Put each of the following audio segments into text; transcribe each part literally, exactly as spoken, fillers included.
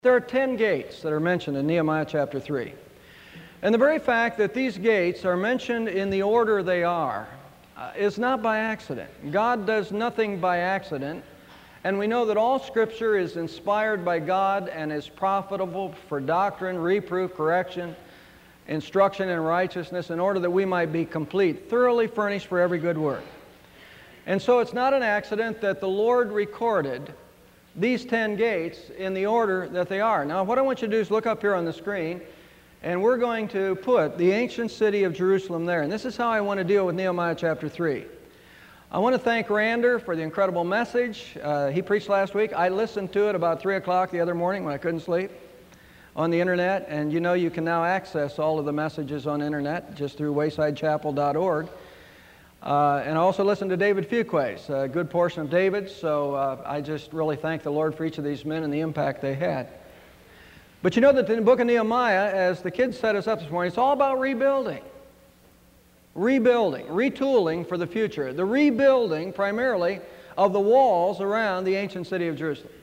There are ten gates that are mentioned in Nehemiah chapter three. And the very fact that these gates are mentioned in the order they are uh, is not by accident. God does nothing by accident. And we know that all Scripture is inspired by God and is profitable for doctrine, reproof, correction, instruction in righteousness, in order that we might be complete, thoroughly furnished for every good work. And so it's not an accident that the Lord recorded these ten gates in the order that they are. Now, what I want you to do is look up here on the screen, and we're going to put the ancient city of Jerusalem there. And this is how I want to deal with Nehemiah chapter three. I want to thank Rander for the incredible message. Uh, he preached last week. I listened to it about three o'clock the other morning when I couldn't sleep on the internet. And you know you can now access all of the messages on the internet just through wayside chapel dot org. Uh, and I also listened to David Fuquay's, a good portion of David's, so uh, I just really thank the Lord for each of these men and the impact they had. But you know that in the book of Nehemiah, as the kids set us up this morning, it's all about rebuilding. Rebuilding, retooling for the future. The rebuilding, primarily, of the walls around the ancient city of Jerusalem.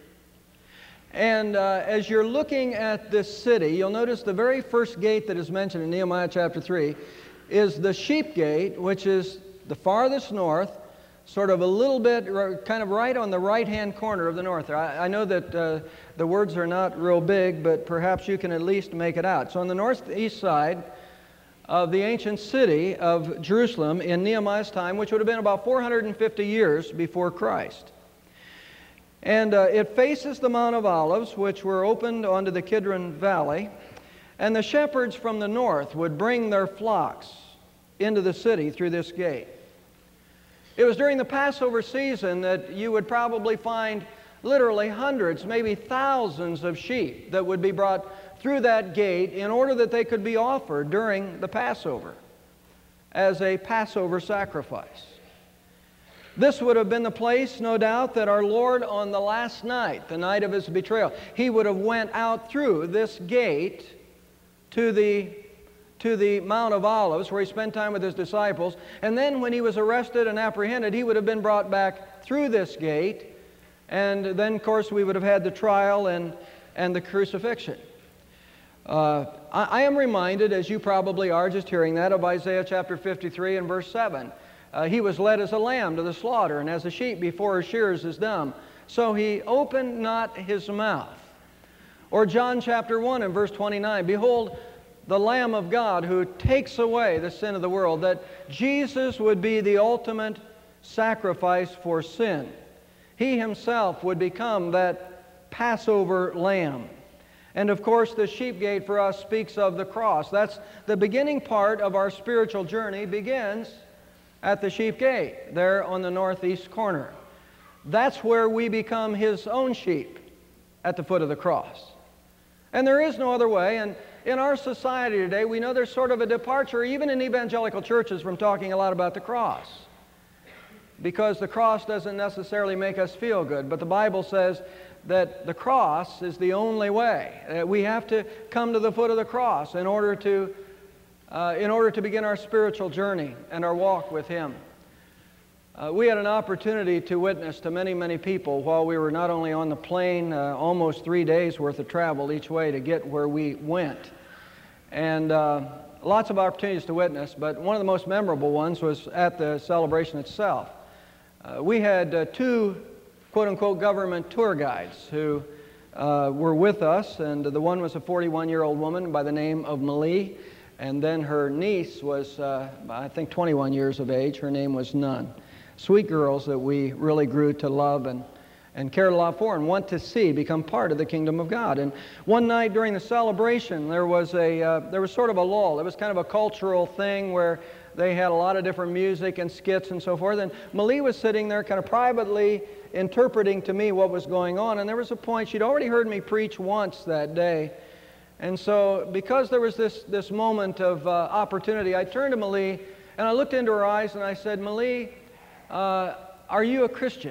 And uh, as you're looking at this city, you'll notice the very first gate that is mentioned in Nehemiah chapter three is the Sheep Gate, which is the farthest north, sort of a little bit, kind of right on the right-hand corner of the north. I, I know that uh, the words are not real big, but perhaps you can at least make it out. So on the northeast side of the ancient city of Jerusalem in Nehemiah's time, which would have been about four hundred fifty years before Christ. And uh, it faces the Mount of Olives, which were opened onto the Kidron Valley, and the shepherds from the north would bring their flocks into the city through this gate. It was during the Passover season that you would probably find literally hundreds, maybe thousands of sheep that would be brought through that gate in order that they could be offered during the Passover as a Passover sacrifice. This would have been the place, no doubt, that our Lord on the last night, the night of His betrayal, He would have went out through this gate to the to the Mount of Olives, where He spent time with His disciples. And then when He was arrested and apprehended, He would have been brought back through this gate. And then, of course, we would have had the trial and, and the crucifixion. Uh, I, I am reminded, as you probably are just hearing that, of Isaiah chapter fifty-three and verse seven. Uh, he was led as a lamb to the slaughter, and as a sheep before her shearers is dumb, so He opened not His mouth. Or John chapter one and verse twenty-nine, behold, the Lamb of God who takes away the sin of the world, that Jesus would be the ultimate sacrifice for sin. He Himself would become that Passover lamb. And of course, the sheep gate for us speaks of the cross. That's the beginning part of our spiritual journey, begins at the sheep gate, there on the northeast corner. That's where we become His own sheep, at the foot of the cross. And there is no other way. And in our society today, we know there's sort of a departure, even in evangelical churches, from talking a lot about the cross. Because the cross doesn't necessarily make us feel good. But the Bible says that the cross is the only way. Uh, we have to come to the foot of the cross in order to, uh, in order to begin our spiritual journey and our walk with Him. Uh, we had an opportunity to witness to many, many people while we were not only on the plane, uh, almost three days worth of travel each way to get where we went. And uh, lots of opportunities to witness, but one of the most memorable ones was at the celebration itself. Uh, we had uh, two quote-unquote government tour guides who uh, were with us, and the one was a forty-one-year-old woman by the name of Malie, and then her niece was, uh, I think, twenty-one years of age. Her name was Nun. Sweet girls that we really grew to love and, and cared a lot for and want to see become part of the kingdom of God. And one night during the celebration, there was a uh, there was sort of a lull. It was kind of a cultural thing where they had a lot of different music and skits and so forth. And Malie was sitting there kind of privately interpreting to me what was going on. And there was a point, she'd already heard me preach once that day. And so because there was this, this moment of uh, opportunity, I turned to Malie and I looked into her eyes and I said, Malie, Uh, are you a Christian?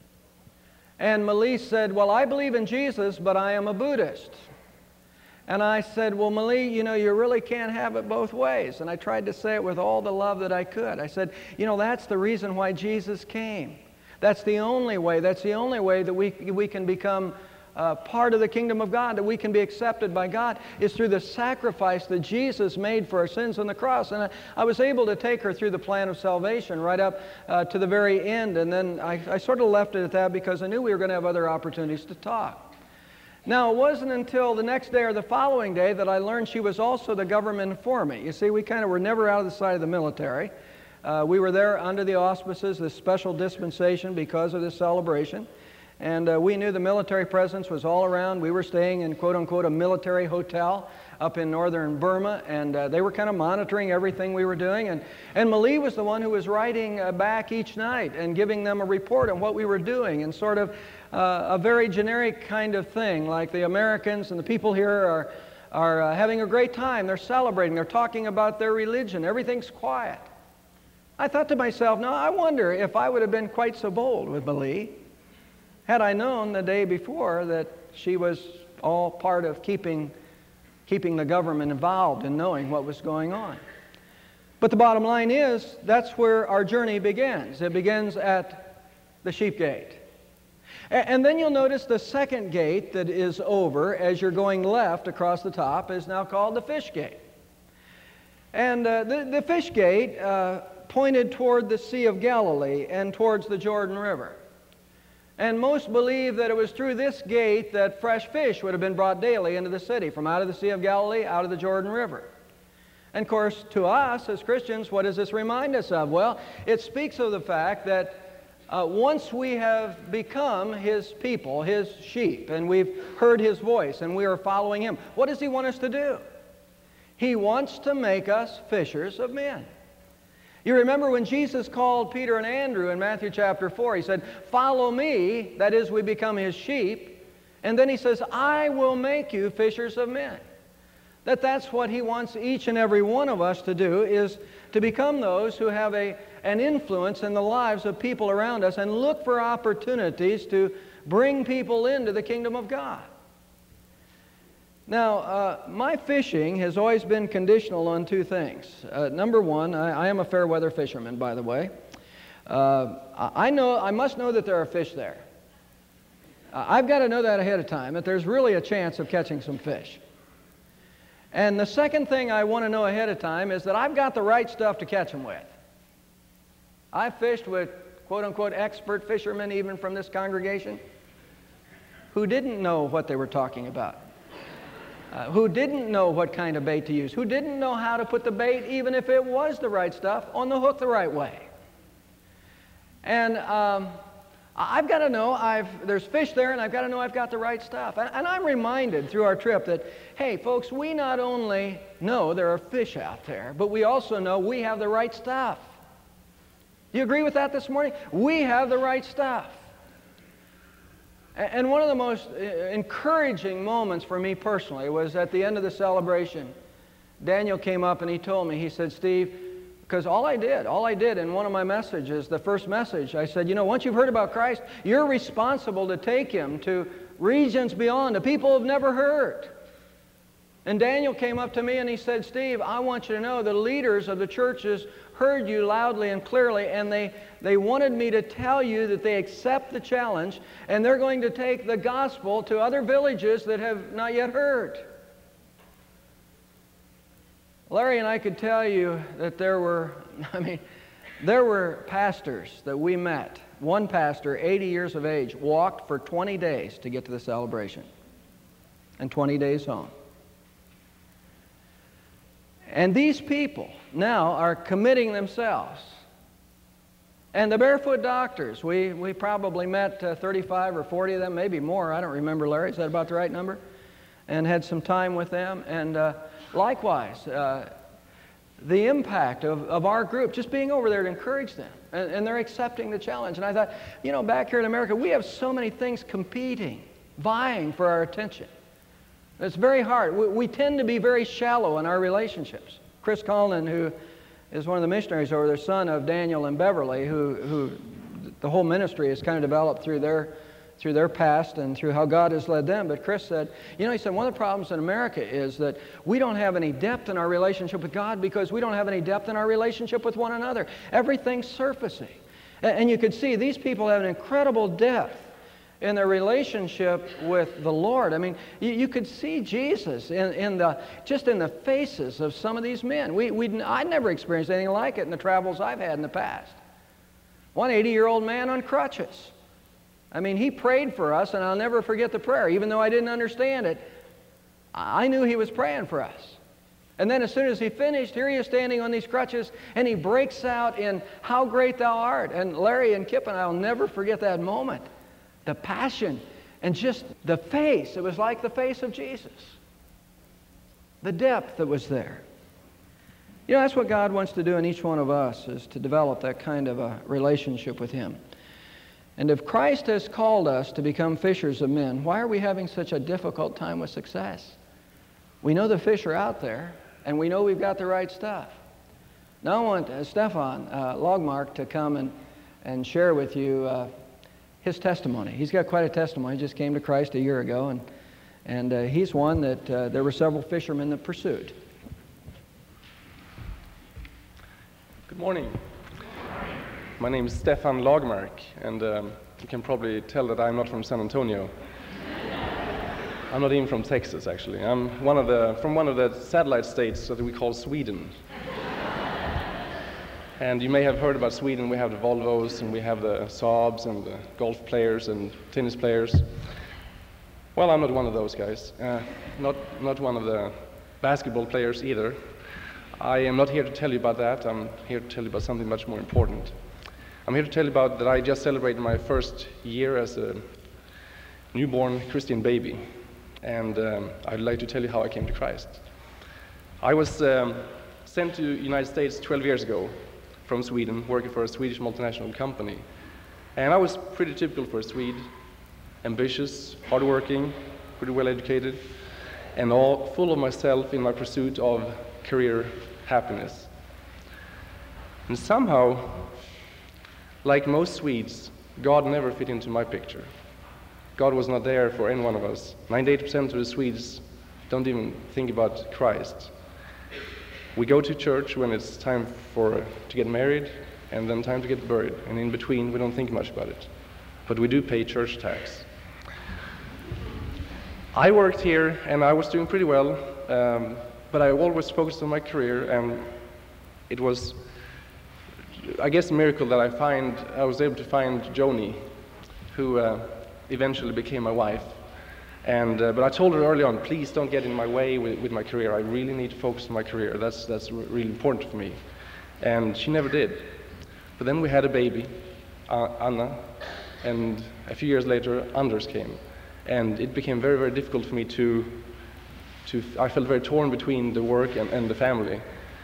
And Malie said, well, I believe in Jesus, but I am a Buddhist. And I said, well, Malie, you know, you really can't have it both ways. And I tried to say it with all the love that I could. I said, you know, that's the reason why Jesus came. That's the only way. That's the only way that we, we can become uh, part of the kingdom of God, that we can be accepted by God, is through the sacrifice that Jesus made for our sins on the cross. And I, I was able to take her through the plan of salvation right up uh, to the very end, and then I, I sort of left it at that because I knew we were going to have other opportunities to talk. Now, it wasn't until the next day or the following day that I learned she was also the government informant. You see, we kind of were never out of the sight of the military. Uh, we were there under the auspices, this special dispensation because of this celebration. And uh, we knew the military presence was all around. We were staying in, quote-unquote, a military hotel up in northern Burma, and uh, they were kind of monitoring everything we were doing. And, and Malie was the one who was writing uh, back each night and giving them a report on what we were doing, and sort of uh, a very generic kind of thing, like the Americans and the people here are, are uh, having a great time. They're celebrating. They're talking about their religion. Everything's quiet. I thought to myself, now I wonder if I would have been quite so bold with Malie had I known the day before that she was all part of keeping, keeping the government involved in knowing what was going on. But the bottom line is, that's where our journey begins. It begins at the sheep gate. And then you'll notice the second gate that is over as you're going left across the top is now called the fish gate. And uh, the, the fish gate uh, pointed toward the Sea of Galilee and towards the Jordan River. And most believe that it was through this gate that fresh fish would have been brought daily into the city, from out of the Sea of Galilee, out of the Jordan River. And of course, to us as Christians, what does this remind us of? Well, it speaks of the fact that uh, once we have become His people, His sheep, and we've heard His voice and we are following Him, what does He want us to do? He wants to make us fishers of men. You remember when Jesus called Peter and Andrew in Matthew chapter four, He said, "Follow me," that is, we become His sheep, and then He says, "I will make you fishers of men." That that's what He wants each and every one of us to do, is to become those who have a, an influence in the lives of people around us and look for opportunities to bring people into the kingdom of God. Now, uh, my fishing has always been conditional on two things. Uh, number one, I, I am a fair weather fisherman, by the way. Uh, I know, I must know that there are fish there. Uh, I've got to know that ahead of time, that there's really a chance of catching some fish. And the second thing I want to know ahead of time is that I've got the right stuff to catch them with. I've fished with quote-unquote expert fishermen, even from this congregation, who didn't know what they were talking about. Uh, who didn't know what kind of bait to use, who didn't know how to put the bait, even if it was the right stuff, on the hook the right way. And um, I've got to know I've, there's fish there, and I've got to know I've got the right stuff. And, and I'm reminded through our trip that, hey, folks, we not only know there are fish out there, but we also know we have the right stuff. Do you agree with that this morning? We have the right stuff. And one of the most encouraging moments for me personally was at the end of the celebration. Daniel came up and he told me, he said, "Steve," because all I did, all I did in one of my messages, the first message, I said, you know, once you've heard about Christ, you're responsible to take Him to regions beyond, to people who've never heard. And Daniel came up to me and he said, "Steve, I want you to know the leaders of the churches heard you loudly and clearly, and they, they wanted me to tell you that they accept the challenge, and they're going to take the gospel to other villages that have not yet heard." Larry and I could tell you that there were, I mean, there were pastors that we met. One pastor, eighty years of age, walked for twenty days to get to the celebration, and twenty days home. And these people now are committing themselves. And the Barefoot Doctors, we, we probably met uh, thirty-five or forty of them, maybe more. I don't remember, Larry. Is that about the right number? And had some time with them. And uh, likewise, uh, the impact of, of our group, just being over there to encourage them. And, and they're accepting the challenge. And I thought, you know, back here in America, we have so many things competing, vying for our attention. It's very hard. We, we tend to be very shallow in our relationships. Chris Collin, who is one of the missionaries over there, son of Daniel and Beverly, who, who the whole ministry is kind of developed through their, through their past and through how God has led them. But Chris said, you know, he said, one of the problems in America is that we don't have any depth in our relationship with God because we don't have any depth in our relationship with one another. Everything's surfacing. And, and you could see these people have an incredible depth in their relationship with the Lord. I mean, you, you could see Jesus in, in the, just in the faces of some of these men. We, we, I'd never experienced anything like it in the travels I've had in the past. One eighty-year-old man on crutches. I mean, he prayed for us, and I'll never forget the prayer. Even though I didn't understand it, I knew he was praying for us. And then as soon as he finished, here he is standing on these crutches, and he breaks out in, "How great thou art." And Larry and Kip and I will never forget that moment. The passion and just the face. It was like the face of Jesus. The depth that was there. You know, that's what God wants to do in each one of us, is to develop that kind of a relationship with Him. And if Christ has called us to become fishers of men, why are we having such a difficult time with success? We know the fish are out there, and we know we've got the right stuff. Now I want uh, Stefan uh, Logmark to come and, and share with you uh, his testimony. He's got quite a testimony. He just came to Christ a year ago, and, and uh, he's one that uh, there were several fishermen that pursued. Good morning. My name is Stefan Logmark, and um, you can probably tell that I'm not from San Antonio. I'm not even from Texas, actually. I'm one of the, from one of the satellite states that we call Sweden. And you may have heard about Sweden. We have the Volvos, and we have the Saabs, and the golf players, and tennis players. Well, I'm not one of those guys. Uh, not, not one of the basketball players either. I am not here to tell you about that. I'm here to tell you about something much more important. I'm here to tell you about that I just celebrated my first year as a newborn Christian baby. And um, I'd like to tell you how I came to Christ. I was um, sent to the United States twelve years ago from Sweden, working for a Swedish multinational company. And I was pretty typical for a Swede, ambitious, hardworking, pretty well educated, and all full of myself in my pursuit of career happiness. And somehow, like most Swedes, God never fit into my picture. God was not there for any one of us. ninety-eight percent of the Swedes don't even think about Christ. We go to church when it's time for to get married, and then time to get buried. And in between, we don't think much about it. But we do pay church tax. I worked here, and I was doing pretty well, um, but I always focused on my career, and it was, I guess, a miracle that I find I was able to find Joni, who uh, eventually became my wife. And uh, but I told her early on, please don't get in my way with, with my career. I really need to focus on my career. That's that's really important for me. And she never did. But then we had a baby, uh, Anna, and a few years later, Anders came, and it became very very difficult for me to to. I felt very torn between the work and, and the family.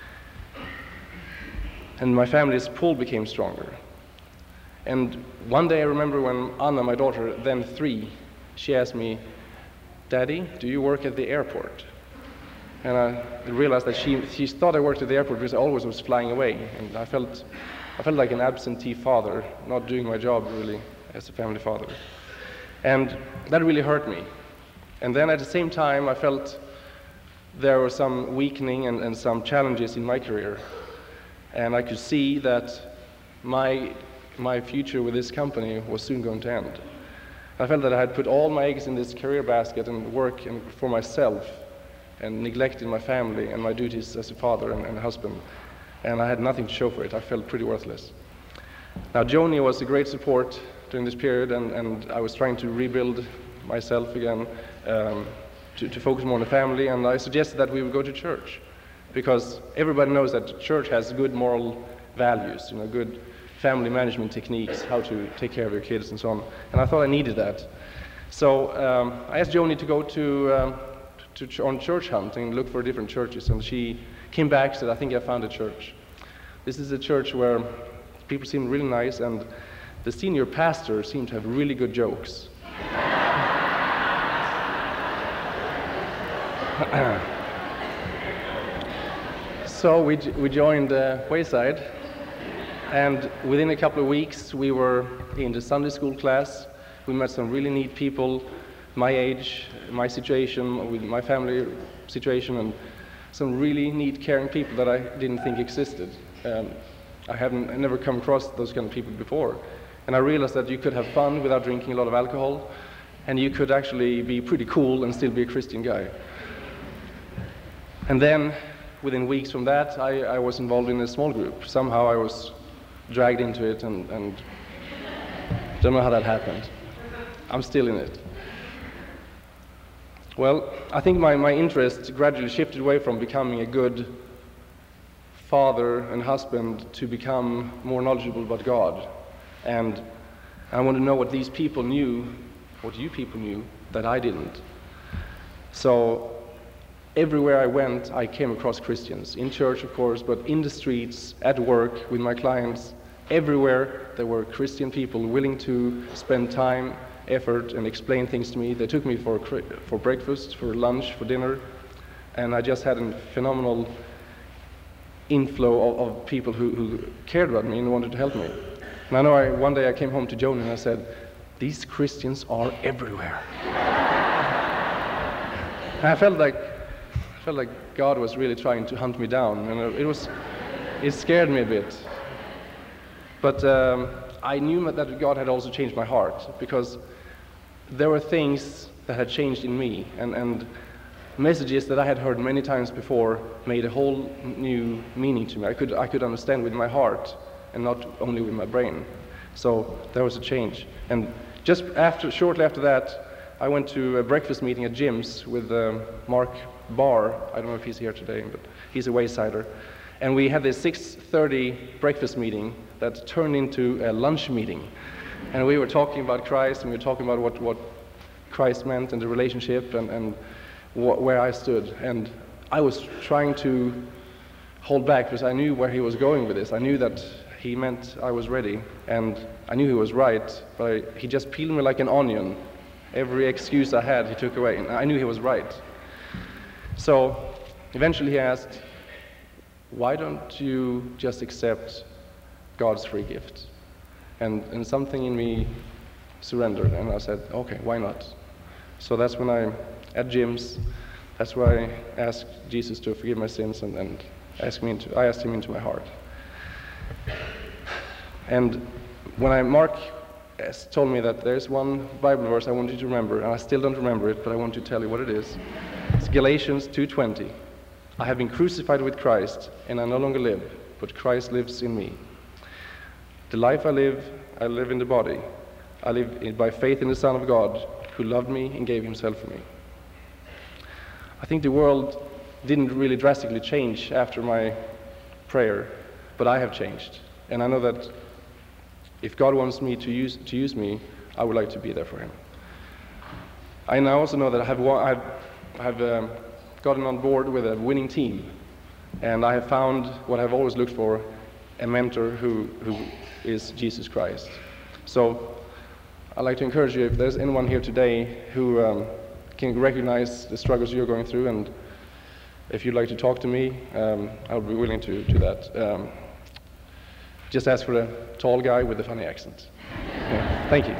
And my family's pull became stronger. And one day I remember when Anna, my daughter, then three, she asked me, "Daddy, do you work at the airport?" And I realized that she, she thought I worked at the airport because I always was flying away. And I felt, I felt like an absentee father, not doing my job really as a family father. And that really hurt me. And then at the same time, I felt there was some weakening and, and some challenges in my career. And I could see that my, my future with this company was soon going to end. I felt that I had put all my eggs in this career basket and work and for myself, and neglected my family and my duties as a father and, and a husband. And I had nothing to show for it. I felt pretty worthless. Now, Joni was a great support during this period, and, and I was trying to rebuild myself again, um, to, to focus more on the family, and I suggested that we would go to church, because everybody knows that church has good moral values, you know, good family management techniques, how to take care of your kids and so on. And I thought I needed that. So um, I asked Joni to go to, um, to ch on church hunting, look for different churches, and she came back and said, "I think I found a church. This is a church where people seem really nice, and the senior pastor seemed to have really good jokes." So we, we joined uh, Wayside. And within a couple of weeks, we were in the Sunday school class. We met some really neat people, my age, my situation, with my family situation, and some really neat, caring people that I didn't think existed. Um, I haven't I never come across those kind of people before. And I realized that you could have fun without drinking a lot of alcohol, and you could actually be pretty cool and still be a Christian guy. And then, within weeks from that, I, I was involved in a small group. Somehow I was dragged into it, and, and don't know how that happened. I'm still in it. Well, I think my, my interest gradually shifted away from becoming a good father and husband to become more knowledgeable about God. And I want to know what these people knew, what you people knew, that I didn't. So everywhere I went, I came across Christians. In church, of course, but in the streets, at work, with my clients. Everywhere there were Christian people willing to spend time, effort, and explain things to me. They took me for, for breakfast, for lunch, for dinner, and I just had a phenomenal inflow of, of people who, who cared about me and wanted to help me. And I know I, one day I came home to Joni and I said, these Christians are everywhere. And I felt like, I felt like God was really trying to hunt me down, and it was, it scared me a bit. But um, I knew that God had also changed my heart, because there were things that had changed in me, and, and messages that I had heard many times before made a whole new meaning to me. I could, I could understand with my heart and not only with my brain. So there was a change. And just after, shortly after that, I went to a breakfast meeting at Jim's with um, Mark Barr. I don't know if he's here today, but he's a Waysider. And we had this six thirty breakfast meeting that turned into a lunch meeting. And we were talking about Christ, and we were talking about what, what Christ meant and the relationship, and, and wh where I stood. And I was trying to hold back because I knew where he was going with this. I knew that he meant I was ready, and I knew he was right, but I, he just peeled me like an onion. Every excuse I had, he took away, and I knew he was right. So eventually he asked, why don't you just accept God's free gift? And, and something in me surrendered, and I said, okay, why not? So that's when I, at Jim's, that's where I asked Jesus to forgive my sins, and, and asked me into, I asked him into my heart. And when I, Mark told me that there's one Bible verse I want you to remember, and I still don't remember it, but I want to tell you what it is. It's Galatians two twenty. I have been crucified with Christ, and I no longer live, but Christ lives in me. The life I live, I live in the body. I live in, by faith in the Son of God, who loved me and gave himself for me. I think the world didn't really drastically change after my prayer, but I have changed. And I know that if God wants me to use, to use me, I would like to be there for him. I now also know that I have, I've, I've um, gotten on board with a winning team, and I have found what I've always looked for, a mentor who, who is Jesus Christ. So I'd like to encourage you, if there's anyone here today who um, can recognize the struggles you're going through, and if you'd like to talk to me, um, I'll be willing to do that. Um, just ask for a tall guy with a funny accent. Yeah. Thank you.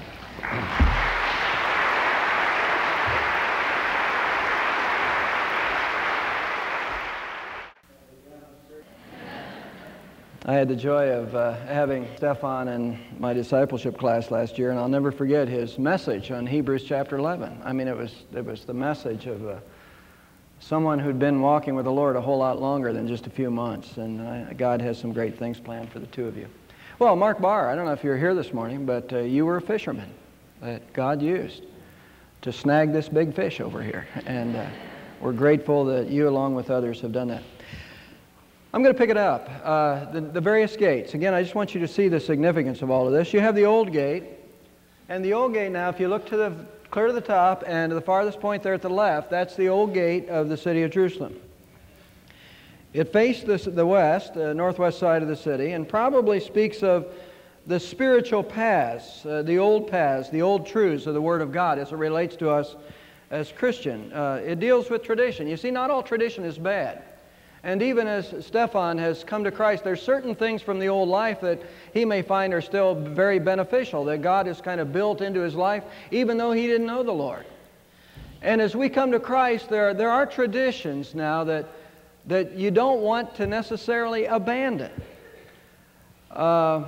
I had the joy of uh, having Stefan in my discipleship class last year, and I'll never forget his message on Hebrews chapter eleven. I mean, it was, it was the message of uh, someone who'd been walking with the Lord a whole lot longer than just a few months, and uh, God has some great things planned for the two of you. Well, Mark Barr, I don't know if you're here this morning, but uh, you were a fisherman that God used to snag this big fish over here, and uh, we're grateful that you, along with others, have done that. I'm going to pick it up. Uh, the, the various gates. Again, I just want you to see the significance of all of this. You have the old gate, and the old gate now, if you look to the clear to the top and to the farthest point there at the left, that's the old gate of the city of Jerusalem. It faced the, the west, the northwest side of the city, and probably speaks of the spiritual paths, uh, the old paths, the old truths of the Word of God as it relates to us as Christian. Uh, it deals with tradition. You see, not all tradition is bad. And even as Stefan has come to Christ, there's certain things from the old life that he may find are still very beneficial, that God has kind of built into his life, even though he didn't know the Lord. And as we come to Christ, there, there are traditions now that, that you don't want to necessarily abandon. Uh,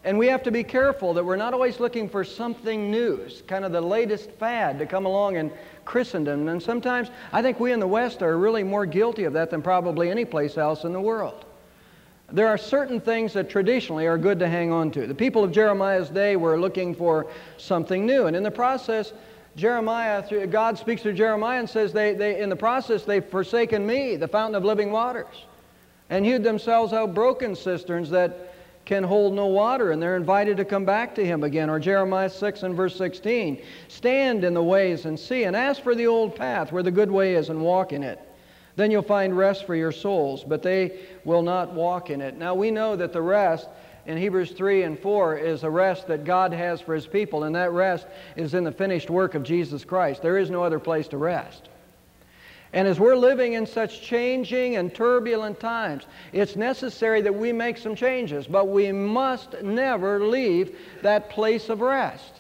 And we have to be careful that we're not always looking for something new, kind of the latest fad to come along in Christendom. And sometimes I think we in the West are really more guilty of that than probably any place else in the world. There are certain things that traditionally are good to hang on to. The people of Jeremiah's day were looking for something new. And in the process, Jeremiah, God speaks to Jeremiah and says, they, they, in the process, they've forsaken me, the fountain of living waters, and hewed themselves out broken cisterns that can hold no water, and they're invited to come back to Him again. Or Jeremiah six and verse sixteen, stand in the ways and see, and ask for the old path where the good way is, and walk in it. Then you'll find rest for your souls, but they will not walk in it. Now we know that the rest in Hebrews three and four is a rest that God has for His people, and that rest is in the finished work of Jesus Christ. There is no other place to rest. And as we're living in such changing and turbulent times, it's necessary that we make some changes, but we must never leave that place of rest.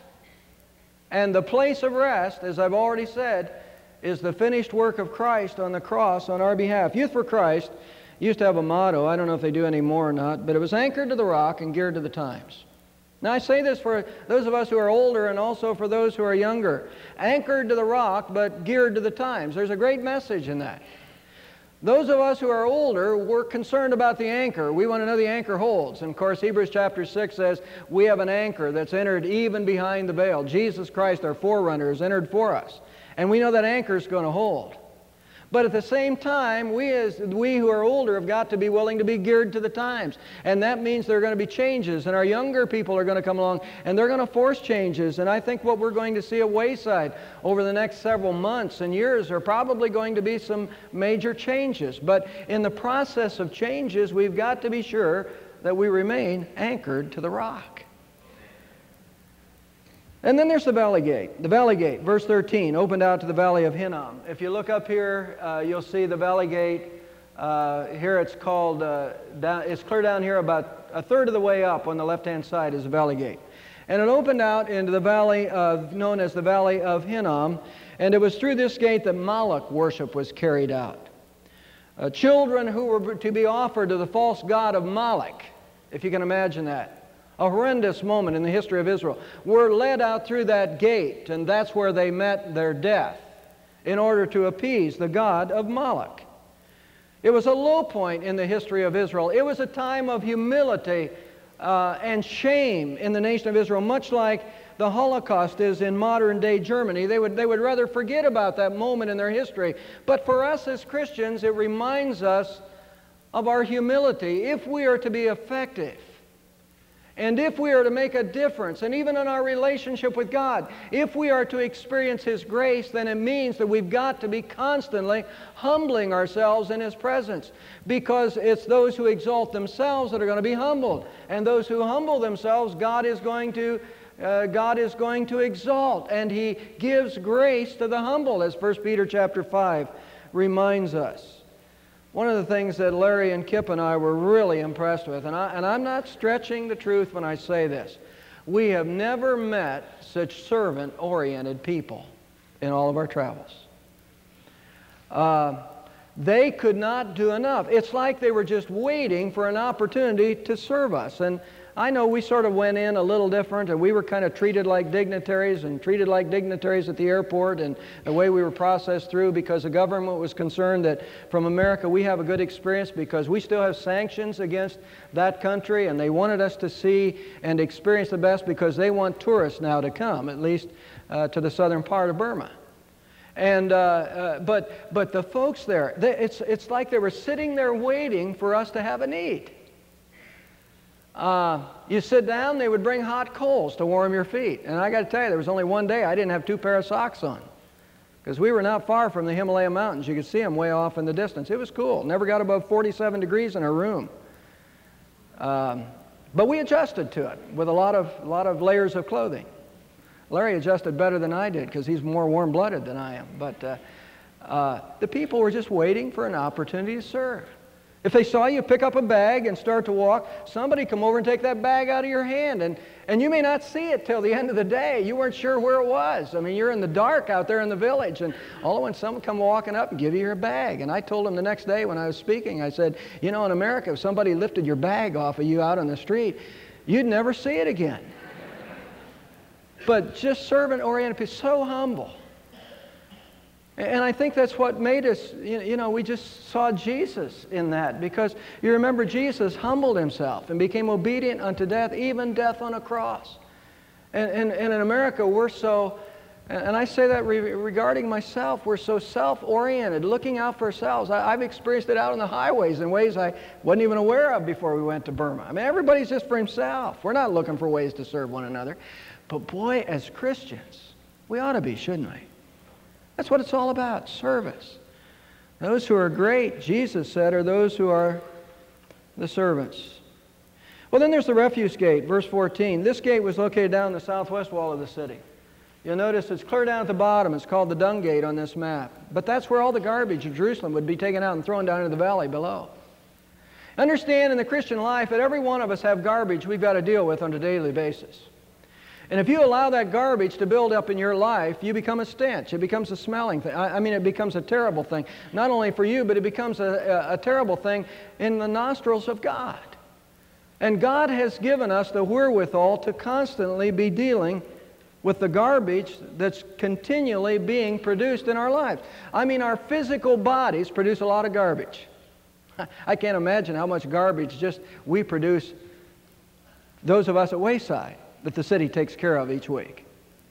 And the place of rest, as I've already said, is the finished work of Christ on the cross on our behalf. Youth for Christ used to have a motto, I don't know if they do anymore or not, but it was anchored to the rock and geared to the times. Now I say this for those of us who are older and also for those who are younger. Anchored to the rock, but geared to the times. There's a great message in that. Those of us who are older, we're concerned about the anchor. We want to know the anchor holds. And of course, Hebrews chapter six says, we have an anchor that's entered even behind the veil. Jesus Christ, our forerunner, has entered for us. And we know that anchor is going to hold. But at the same time, we, as, we who are older have got to be willing to be geared to the times. And that means there are going to be changes. And our younger people are going to come along, and they're going to force changes. And I think what we're going to see at Wayside over the next several months and years are probably going to be some major changes. But in the process of changes, we've got to be sure that we remain anchored to the rock. And then there's the Valley Gate. The Valley Gate, verse thirteen, opened out to the Valley of Hinnom. If you look up here, uh, you'll see the Valley Gate. Uh, here it's called, uh, down, it's clear down here about a third of the way up on the left-hand side is the Valley Gate. And it opened out into the valley of, known as the Valley of Hinnom. And it was through this gate that Moloch worship was carried out. Uh, children who were to be offered to the false god of Moloch, if you can imagine that. A horrendous moment in the history of Israel, were led out through that gate, and that's where they met their death in order to appease the god of Moloch. It was a low point in the history of Israel. It was a time of humility uh, and shame in the nation of Israel, much like the Holocaust is in modern-day Germany. They would, they would rather forget about that moment in their history. But for us as Christians, it reminds us of our humility if we are to be effective. And if we are to make a difference, and even in our relationship with God, if we are to experience His grace, then it means that we've got to be constantly humbling ourselves in His presence. Because it's those who exalt themselves that are going to be humbled. And those who humble themselves, God is going to, uh, God is going to exalt. And He gives grace to the humble, as First Peter chapter five reminds us. One of the things that Larry and Kip and I were really impressed with, and, I, and I'm not stretching the truth when I say this, we have never met such servant-oriented people in all of our travels. Uh, they could not do enough. It's like they were just waiting for an opportunity to serve us. And I know we sort of went in a little different, and we were kind of treated like dignitaries and treated like dignitaries at the airport, and the way we were processed through, because the government was concerned that from America we have a good experience because we still have sanctions against that country, and they wanted us to see and experience the best because they want tourists now to come, at least uh, to the southern part of Burma. And, uh, uh, but, but the folks there, they, it's, it's like they were sitting there waiting for us to have a need. Uh, you sit down, they would bring hot coals to warm your feet. And I got to tell you, there was only one day I didn't have two pair of socks on. Because we were not far from the Himalaya Mountains. You could see them way off in the distance. It was cool. Never got above forty-seven degrees in our room. Um, but we adjusted to it with a lot of, a lot of layers of clothing. Larry adjusted better than I did because he's more warm-blooded than I am. But uh, uh, the people were just waiting for an opportunity to serve. If they saw you pick up a bag and start to walk, somebody come over and take that bag out of your hand. And, and you may not see it till the end of the day. You weren't sure where it was. I mean, you're in the dark out there in the village. And all of a sudden, someone come walking up and give you your bag. And I told them the next day when I was speaking, I said, you know, in America, if somebody lifted your bag off of you out on the street, you'd never see it again. But just servant-oriented people, so humble. And I think that's what made us, you know, we just saw Jesus in that, because you remember Jesus humbled himself and became obedient unto death, even death on a cross. And, and, and in America, we're so, and I say that re regarding myself, we're so self-oriented, looking out for ourselves. I, I've experienced it out on the highways in ways I wasn't even aware of before we went to Burma. I mean, everybody's just for himself. We're not looking for ways to serve one another. But boy, as Christians, we ought to be, shouldn't we? That's what it's all about, service. Those who are great, Jesus said, are those who are the servants. Well, then there's the refuse gate, verse fourteen. This gate was located down the southwest wall of the city. You'll notice it's clear down at the bottom. It's called the dung gate on this map. But that's where all the garbage of Jerusalem would be taken out and thrown down into the valley below. Understand, in the Christian life that every one of us have garbage we've got to deal with on a daily basis. And if you allow that garbage to build up in your life, you become a stench. It becomes a smelling thing. I, I mean, it becomes a terrible thing. Not only for you, but it becomes a, a, a terrible thing in the nostrils of God. And God has given us the wherewithal to constantly be dealing with the garbage that's continually being produced in our lives. I mean, our physical bodies produce a lot of garbage. I can't imagine how much garbage just we produce, those of us at Wayside, that the city takes care of each week.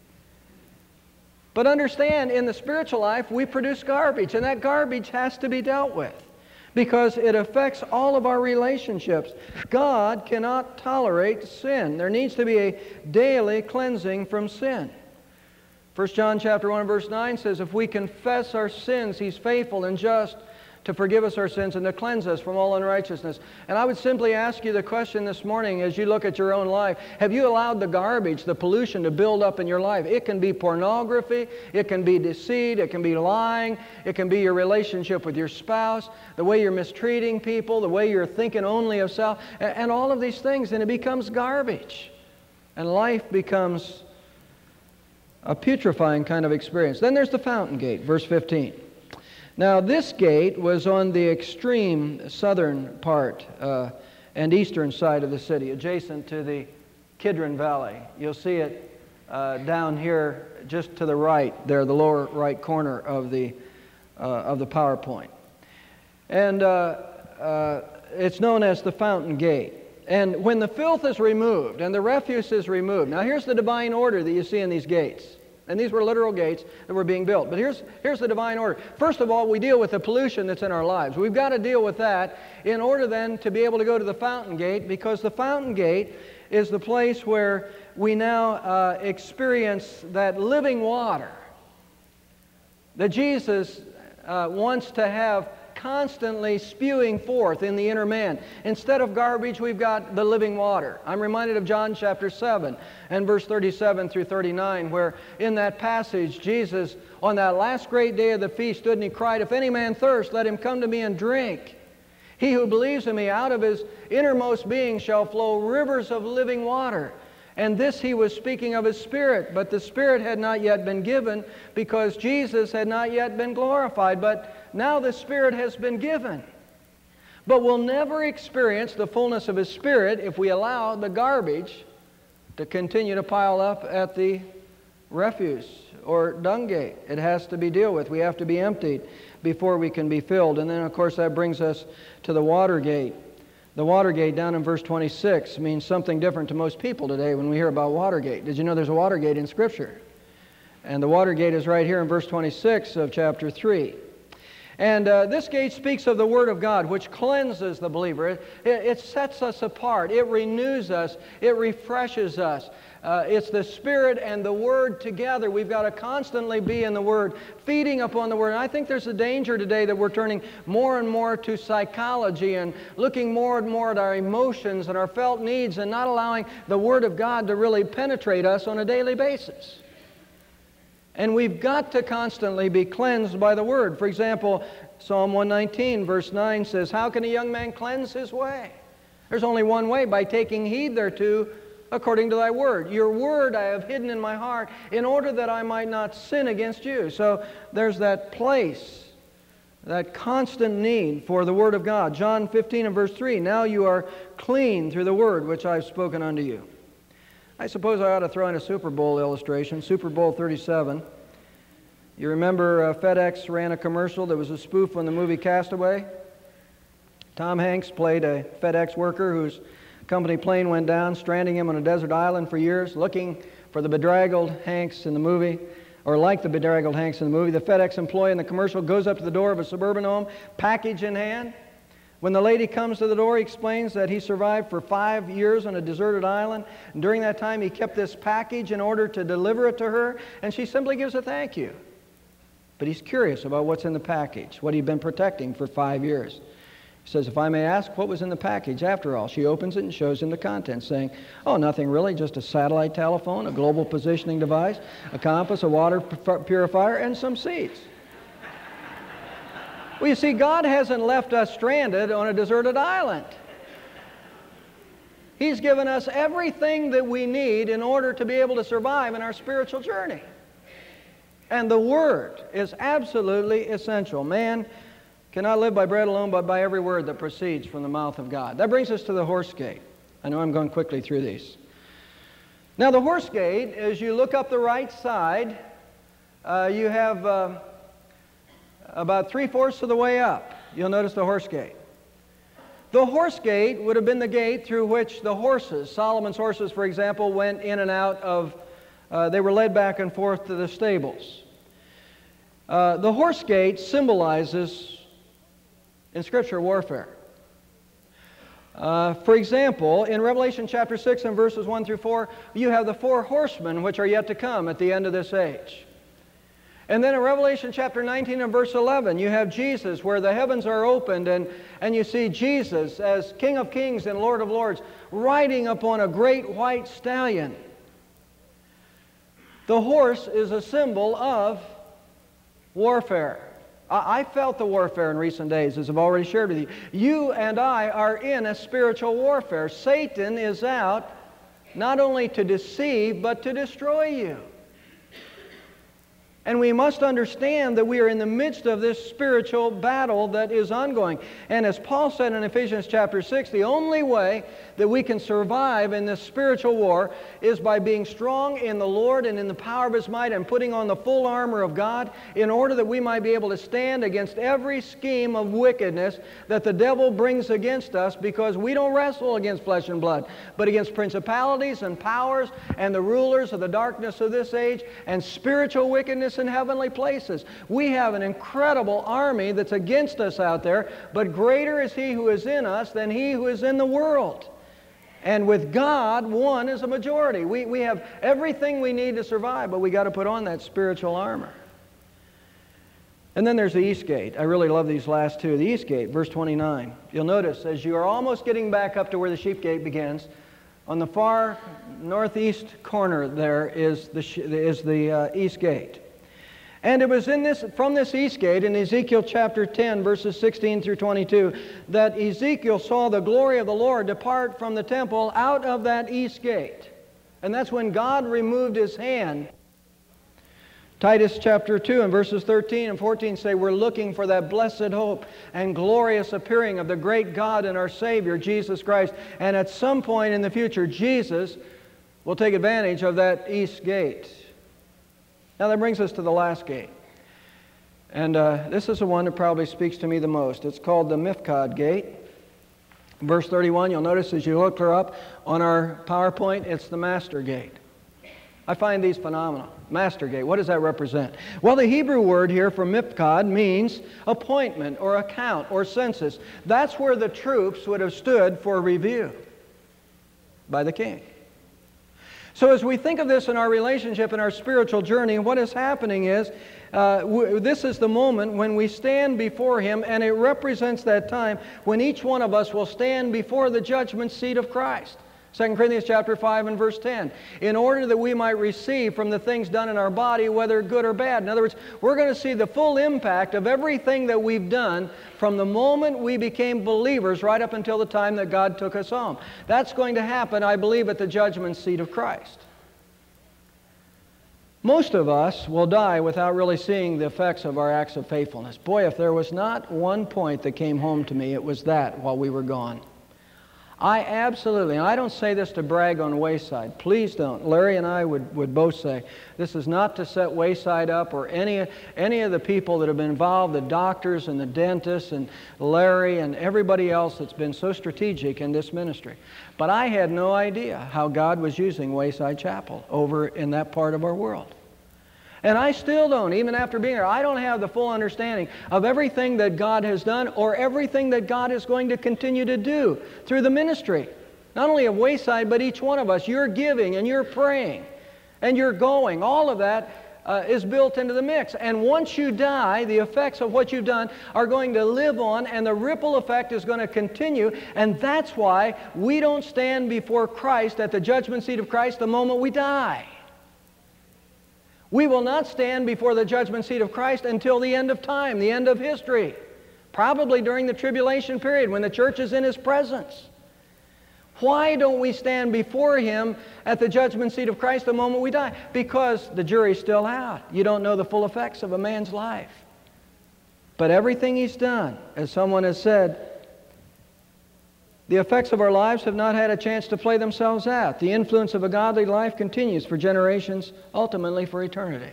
But understand, in the spiritual life, we produce garbage, and that garbage has to be dealt with because it affects all of our relationships. God cannot tolerate sin. There needs to be a daily cleansing from sin. First John chapter one verse nine says, if we confess our sins, He's faithful and just to forgive us our sins and to cleanse us from all unrighteousness. And I would simply ask you the question this morning as you look at your own life, have you allowed the garbage, the pollution to build up in your life? It can be pornography, it can be deceit, it can be lying, it can be your relationship with your spouse, the way you're mistreating people, the way you're thinking only of self, and all of these things, and it becomes garbage. And life becomes a putrefying kind of experience. Then there's the fountain gate, verse fifteen. Now, this gate was on the extreme southern part uh, and eastern side of the city, adjacent to the Kidron Valley. You'll see it uh, down here just to the right there, the lower right corner of the, uh, of the PowerPoint. And uh, uh, it's known as the fountain gate. And when the filth is removed and the refuse is removed, now here's the divine order that you see in these gates. And these were literal gates that were being built. But here's, here's the divine order. First of all, we deal with the pollution that's in our lives. We've got to deal with that in order then to be able to go to the fountain gate, because the fountain gate is the place where we now uh, experience that living water that Jesus uh, wants to have constantly spewing forth in the inner man. Instead of garbage, we've got the living water. I'm reminded of John chapter seven and verse thirty-seven through thirty-nine, where in that passage, Jesus, on that last great day of the feast, stood and He cried, if any man thirst, let him come to me and drink. He who believes in me, out of his innermost being shall flow rivers of living water. And this He was speaking of His Spirit, but the Spirit had not yet been given because Jesus had not yet been glorified. But now the Spirit has been given. But we'll never experience the fullness of His Spirit if we allow the garbage to continue to pile up at the refuse or dung gate. It has to be dealt with. We have to be emptied before we can be filled. And then, of course, that brings us to the water gate. The Watergate down in verse twenty-six means something different to most people today when we hear about Watergate. Did you know there's a Watergate in Scripture? And the Watergate is right here in verse twenty-six of chapter three. And uh, this gate speaks of the Word of God, which cleanses the believer. It, it, it sets us apart. It renews us. It refreshes us. Uh, it's the Spirit and the Word together. We've got to constantly be in the Word, feeding upon the Word. And I think there's a danger today that we're turning more and more to psychology and looking more and more at our emotions and our felt needs and not allowing the Word of God to really penetrate us on a daily basis. And we've got to constantly be cleansed by the Word. For example, Psalm one nineteen verse nine says, how can a young man cleanse his way? There's only one way, by taking heed thereto, according to thy word. Your word I have hidden in my heart, in order that I might not sin against you. So there's that place that constant need for the Word of God. John fifteen and verse three, now you are clean through the Word which I've spoken unto you. I suppose I ought to throw in a Super Bowl illustration, Super Bowl thirty-seven. You remember uh, FedEx ran a commercial that was a spoof on the movie Castaway? Tom Hanks played a FedEx worker whose company plane went down, stranding him on a desert island for years, looking for the bedraggled Hanks in the movie, or like the bedraggled Hanks in the movie. The FedEx employee in the commercial goes up to the door of a suburban home, package in hand. When the lady comes to the door, he explains that he survived for five years on a deserted island. And during that time, he kept this package in order to deliver it to her, and she simply gives a thank you. But he's curious about what's in the package, what he'd been protecting for five years. He says, if I may ask, what was in the package after all? She opens it and shows him the contents, saying, oh, nothing really, just a satellite telephone, a global positioning device, a compass, a water purifier, and some seeds. Well, you see, God hasn't left us stranded on a deserted island. He's given us everything that we need in order to be able to survive in our spiritual journey. And the Word is absolutely essential. Man cannot live by bread alone, but by every word that proceeds from the mouth of God. That brings us to the horse gate. I know I'm going quickly through these. Now, the horse gate, as you look up the right side, uh, you have uh, about three-fourths of the way up. You'll notice the horse gate. The horse gate would have been the gate through which the horses, Solomon's horses, for example, went in and out of, uh, they were led back and forth to the stables. Uh, the horse gate symbolizes in Scripture warfare. Uh, for example, in Revelation chapter six and verses one through four, you have the four horsemen which are yet to come at the end of this age. And then in Revelation chapter nineteen and verse eleven, you have Jesus where the heavens are opened and, and you see Jesus as King of Kings and Lord of Lords riding upon a great white stallion. The horse is a symbol of warfare. I felt the warfare in recent days, as I've already shared with you. You and I are in a spiritual warfare. Satan is out not only to deceive, but to destroy you. And we must understand that we are in the midst of this spiritual battle that is ongoing. And as Paul said in Ephesians chapter six, the only way that we can survive in this spiritual war is by being strong in the Lord and in the power of His might and putting on the full armor of God in order that we might be able to stand against every scheme of wickedness that the devil brings against us, because we don't wrestle against flesh and blood, but against principalities and powers and the rulers of the darkness of this age and spiritual wickedness in heavenly places. We have an incredible army that's against us out there, but greater is He who is in us than he who is in the world. And with God, one is a majority. We, we have everything we need to survive, but we got to put on that spiritual armor. And then there's the east gate. I really love these last two. The east gate, verse twenty-nine. You'll notice as you are almost getting back up to where the sheep gate begins, on the far northeast corner there is the, is the uh, east gate. And it was in this, from this east gate in Ezekiel chapter ten, verses sixteen through twenty-two, that Ezekiel saw the glory of the Lord depart from the temple out of that east gate. And that's when God removed His hand. Titus chapter two and verses thirteen and fourteen say we're looking for that blessed hope and glorious appearing of the great God and our Savior, Jesus Christ. And at some point in the future, Jesus will take advantage of that east gate. Now that brings us to the last gate. And uh, this is the one that probably speaks to me the most. It's called the Miphkad gate. Verse thirty-one, you'll notice as you look her up on our PowerPoint, it's the master gate. I find these phenomenal. Master gate, what does that represent? Well, the Hebrew word here for Miphkad means appointment or account or census. That's where the troops would have stood for review by the king. So as we think of this in our relationship, in our spiritual journey, what is happening is, uh, w this is the moment when we stand before Him, and it represents that time when each one of us will stand before the judgment seat of Christ. Second Corinthians chapter five and verse ten. In order that we might receive from the things done in our body, whether good or bad. In other words, we're going to see the full impact of everything that we've done from the moment we became believers right up until the time that God took us home. That's going to happen, I believe, at the judgment seat of Christ. Most of us will die without really seeing the effects of our acts of faithfulness. Boy, if there was not one point that came home to me, it was that while we were gone. I absolutely, and I don't say this to brag on Wayside. Please don't. Larry and I would, would both say, this is not to set Wayside up or any, any of the people that have been involved, the doctors and the dentists and Larry and everybody else that's been so strategic in this ministry. But I had no idea how God was using Wayside Chapel over in that part of our world. And I still don't, even after being there, I don't have the full understanding of everything that God has done or everything that God is going to continue to do through the ministry. Not only of Wayside, but each one of us. You're giving and you're praying and you're going. All of that uh, is built into the mix. And once you die, the effects of what you've done are going to live on, and the ripple effect is going to continue. And that's why we don't stand before Christ at the judgment seat of Christ the moment we die. We will not stand before the judgment seat of Christ until the end of time, the end of history. Probably during the tribulation period when the church is in His presence. Why don't we stand before Him at the judgment seat of Christ the moment we die? Because the jury's still out. You don't know the full effects of a man's life. But everything he's done, as someone has said, the effects of our lives have not had a chance to play themselves out. The influence of a godly life continues for generations, ultimately for eternity.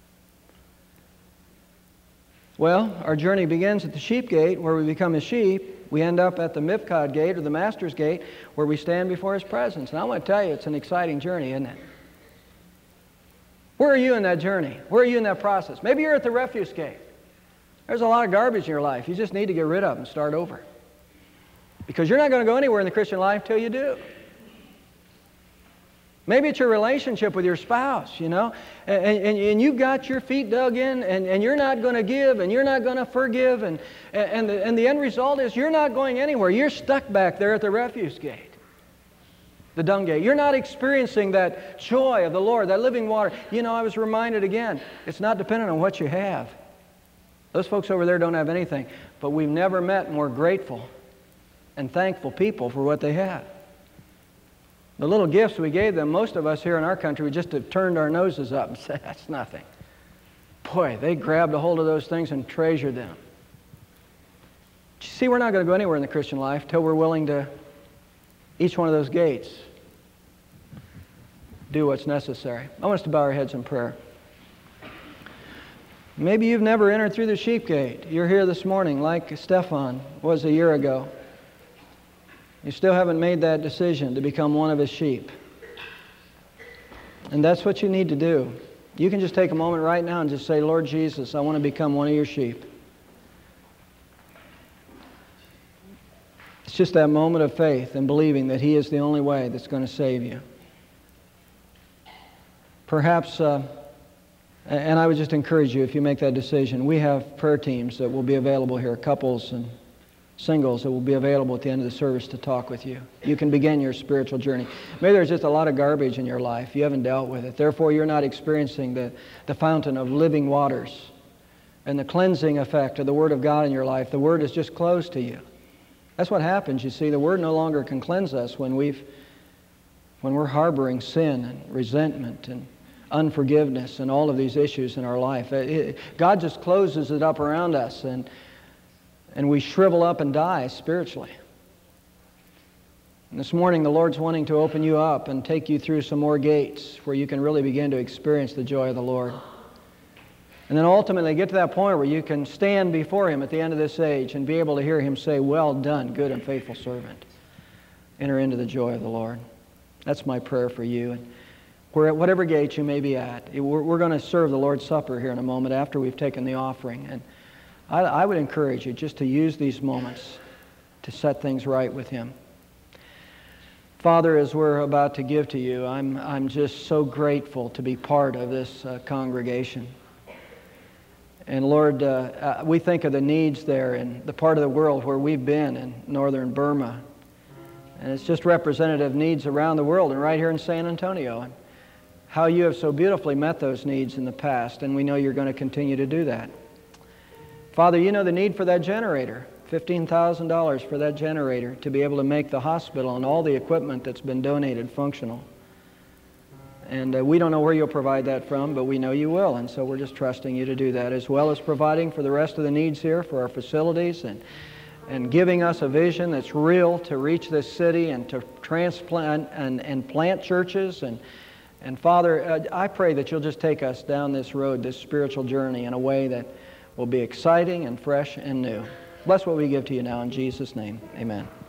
Well, our journey begins at the sheep gate, where we become His sheep. We end up at the Mifkad gate, or the Master's gate, where we stand before His presence. And I want to tell you, it's an exciting journey, isn't it? Where are you in that journey? Where are you in that process? Maybe you're at the refuse gate. There's a lot of garbage in your life. You just need to get rid of and start over. Because you're not going to go anywhere in the Christian life till you do. Maybe it's your relationship with your spouse, you know, and, and, and you've got your feet dug in, and, and you're not going to give, and you're not going to forgive, and, and, the, and the end result is you're not going anywhere. You're stuck back there at the refuse gate, the dung gate. You're not experiencing that joy of the Lord, that living water. You know, I was reminded again, it's not dependent on what you have. Those folks over there don't have anything, but we've never met more grateful and thankful people for what they have. The little gifts we gave them, most of us here in our country, we just have turned our noses up and said, that's nothing. Boy, they grabbed a hold of those things and treasured them. You see, we're not going to go anywhere in the Christian life till we're willing to, each one of those gates, do what's necessary. I want us to bow our heads in prayer. Maybe you've never entered through the sheep gate. You're here this morning like Stephan was a year ago. You still haven't made that decision to become one of His sheep. And that's what you need to do. You can just take a moment right now and just say, Lord Jesus, I want to become one of your sheep. It's just that moment of faith and believing that He is the only way that's going to save you. Perhaps, uh, and I would just encourage you, if you make that decision, we have prayer teams that will be available here, couples and singles that will be available at the end of the service to talk with you. You can begin your spiritual journey. Maybe there's just a lot of garbage in your life. You haven't dealt with it. Therefore, you're not experiencing the, the fountain of living waters and the cleansing effect of the Word of God in your life. The Word is just closed to you. That's what happens, you see. The Word no longer can cleanse us when, we've, when we're harboring sin and resentment and unforgiveness and all of these issues in our life. It, it, God just closes it up around us, and And we shrivel up and die spiritually. And this morning the Lord's wanting to open you up and take you through some more gates where you can really begin to experience the joy of the Lord. And then ultimately get to that point where you can stand before Him at the end of this age and be able to hear Him say, well done, good and faithful servant. Enter into the joy of the Lord. That's my prayer for you. And we're at whatever gate you may be at. We're, we're going to serve the Lord's Supper here in a moment after we've taken the offering. And I, I would encourage you just to use these moments to set things right with Him. Father, as we're about to give to you, I'm, I'm just so grateful to be part of this uh, congregation. And Lord, uh, uh, we think of the needs there in the part of the world where we've been in northern Burma. And it's just representative needs around the world and right here in San Antonio. And how you have so beautifully met those needs in the past, and we know you're going to continue to do that. Father, you know the need for that generator, fifteen thousand dollars for that generator to be able to make the hospital and all the equipment that's been donated functional. And uh, we don't know where you'll provide that from, but we know you will. And so we're just trusting you to do that, as well as providing for the rest of the needs here for our facilities and, and giving us a vision that's real to reach this city and to transplant and, and plant churches. And, and Father, uh, I pray that you'll just take us down this road, this spiritual journey, in a way that will be exciting and fresh and new. Bless what we give to you now in Jesus' name. Amen.